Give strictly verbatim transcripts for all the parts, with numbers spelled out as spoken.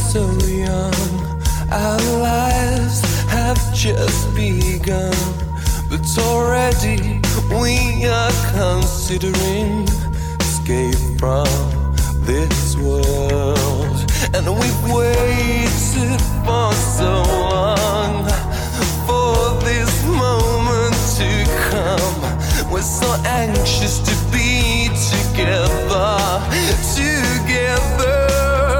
so young, our lives have just begun, but already we are considering escape from this world. And we've waited for so long for this moment to come. We're so anxious to be together, together.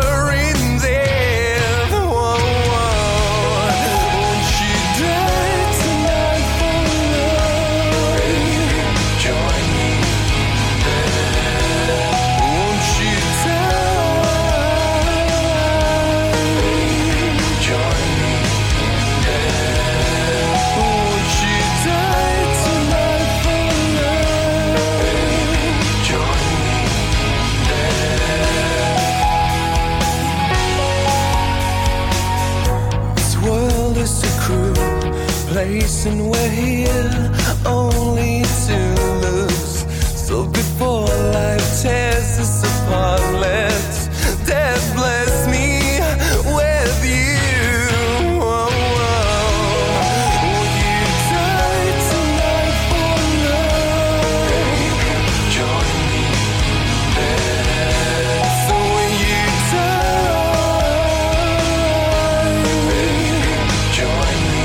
Place and we're here only to lose. So before life tears us apart, let death bless me with you. Oh, oh. Will you die tonight for love? Join me there. So will you die? Join me.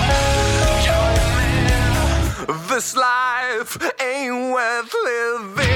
This life ain't worth living.